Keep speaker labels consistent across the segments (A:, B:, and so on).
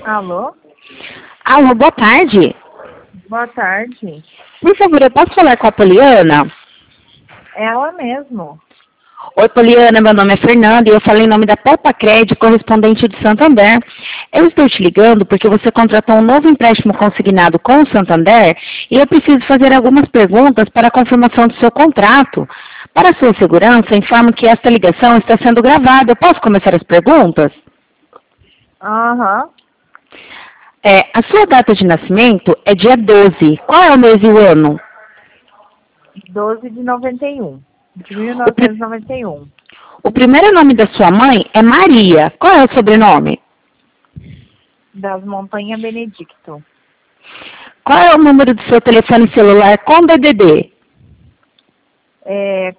A: Alô?
B: Alô, boa tarde.
A: Boa tarde.
B: Por favor, eu posso falar com a Poliana?
A: Ela mesmo.
B: Oi, Poliana, meu nome é Fernanda e eu falei em nome da Poupa Crédito, correspondente de Santander. Eu estou te ligando porque você contratou um novo empréstimo consignado com o Santander e eu preciso fazer algumas perguntas para a confirmação do seu contrato. Para sua segurança, informo que esta ligação está sendo gravada. Eu posso começar as perguntas?
A: Aham.
B: A sua data de nascimento é dia 12. Qual é o mês e o ano?
A: 12 de 91. De 1991.
B: O primeiro nome da sua mãe é Maria. Qual é o sobrenome?
A: Das Montanhas Benedicto.
B: Qual é o número do seu telefone celular com DDD?
A: É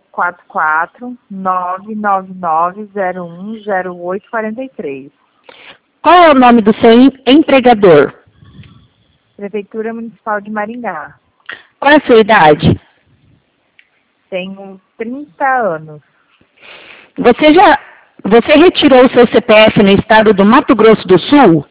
A: 44999010843.
B: Qual é o nome do seu empregador?
A: Prefeitura Municipal de Maringá.
B: Qual é a sua idade?
A: Tenho 30 anos.
B: Você retirou o seu CPF no estado do Mato Grosso do Sul?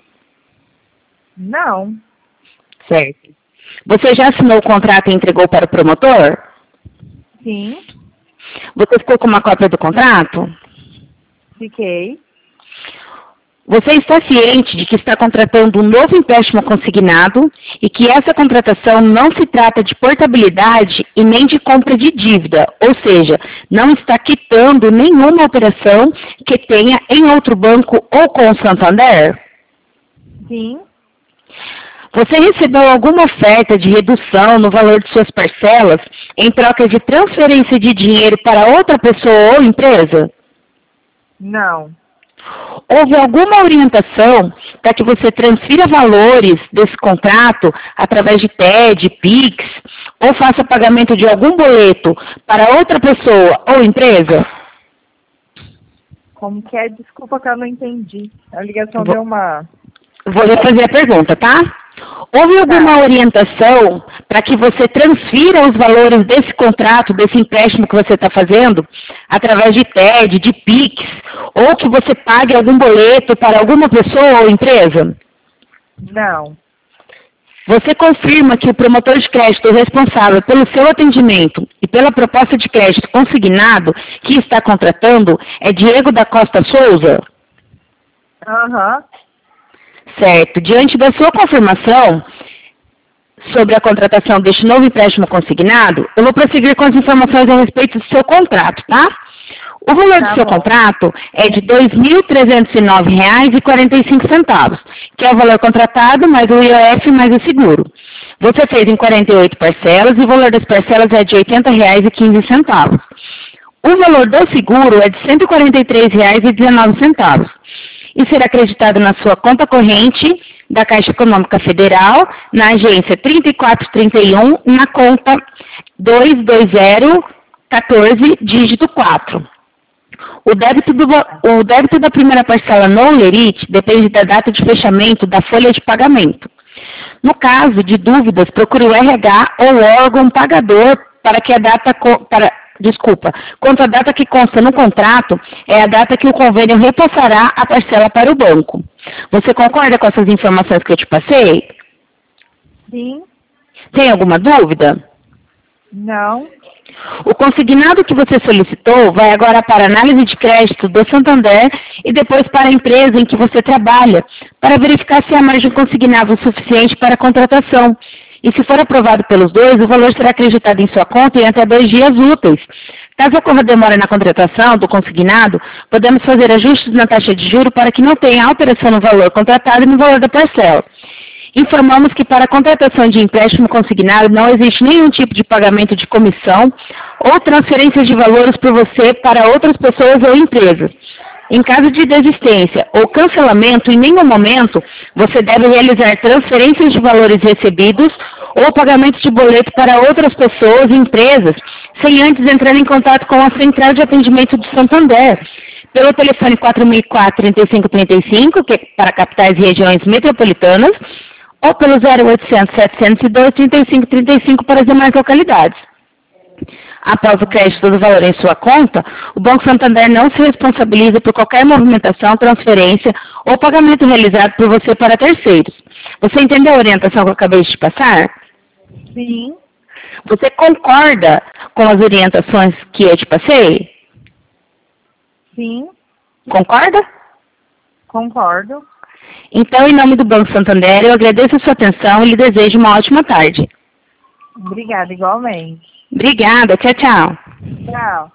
A: Não.
B: Certo. Você já assinou o contrato e entregou para o promotor?
A: Sim.
B: Você ficou com uma cópia do contrato?
A: Fiquei.
B: Você está ciente de que está contratando um novo empréstimo consignado e que essa contratação não se trata de portabilidade e nem de compra de dívida, ou seja, não está quitando nenhuma operação que tenha em outro banco ou com o Santander?
A: Sim.
B: Você recebeu alguma oferta de redução no valor de suas parcelas em troca de transferência de dinheiro para outra pessoa ou empresa?
A: Não.
B: Houve alguma orientação para que você transfira valores desse contrato através de TED, PIX, ou faça pagamento de algum boleto para outra pessoa ou empresa?
A: Como que é? Desculpa que eu não entendi. A ligação deu uma...
B: Vou refazer a pergunta, tá? Houve alguma orientação para que você transfira os valores desse contrato, desse empréstimo que você está fazendo, através de TED, de PIX, ou que você pague algum boleto para alguma pessoa ou empresa?
A: Não.
B: Você confirma que o promotor de crédito responsável pelo seu atendimento e pela proposta de crédito consignado que está contratando é Diego da Costa Souza?
A: Aham.
B: Certo. Diante da sua confirmação sobre a contratação deste novo empréstimo consignado, eu vou prosseguir com as informações a respeito do seu contrato, tá? O valor do seu contrato é de R$ 2.309,45, que é o valor contratado mais o IOF mais o seguro. Você fez em 48 parcelas e o valor das parcelas é de R$ 80,15. O valor do seguro é de R$ 143,19 e será acreditado na sua conta corrente da Caixa Econômica Federal, na agência 3431, na conta 22014, dígito 4. O débito da primeira parcela no Lerite depende da data de fechamento da folha de pagamento. No caso de dúvidas, procure o RH ou o órgão pagador para que a data... quanto à data que consta no contrato, é a data que o convênio repassará a parcela para o banco. Você concorda com essas informações que eu te passei?
A: Sim.
B: Tem alguma dúvida?
A: Não.
B: O consignado que você solicitou vai agora para a análise de crédito do Santander e depois para a empresa em que você trabalha, para verificar se há margem consignável suficiente para a contratação. E se for aprovado pelos dois, o valor será acreditado em sua conta em até 2 dias úteis. Caso ocorra demora na contratação do consignado, podemos fazer ajustes na taxa de juro para que não tenha alteração no valor contratado e no valor da parcela. Informamos que para a contratação de empréstimo consignado não existe nenhum tipo de pagamento de comissão ou transferência de valores por você para outras pessoas ou empresas. Em caso de desistência ou cancelamento, em nenhum momento você deve realizar transferências de valores recebidos ou pagamento de boleto para outras pessoas e empresas, sem antes entrar em contato com a Central de Atendimento de Santander, pelo telefone 4004-3535, que é para capitais e regiões metropolitanas, ou pelo 0800-702-3535 para as demais localidades. Após o crédito do valor em sua conta, o Banco Santander não se responsabiliza por qualquer movimentação, transferência ou pagamento realizado por você para terceiros. Você entendeu a orientação que eu acabei de te passar?
A: Sim,
B: Você concorda com as orientações que eu te passei?
A: sim,
B: Concorda?
A: concordo.
B: Então, em nome do Banco Santander, eu agradeço a sua atenção e lhe desejo uma ótima tarde.
A: Obrigada, igualmente.
B: Obrigada. Tchau, tchau.
A: Tchau.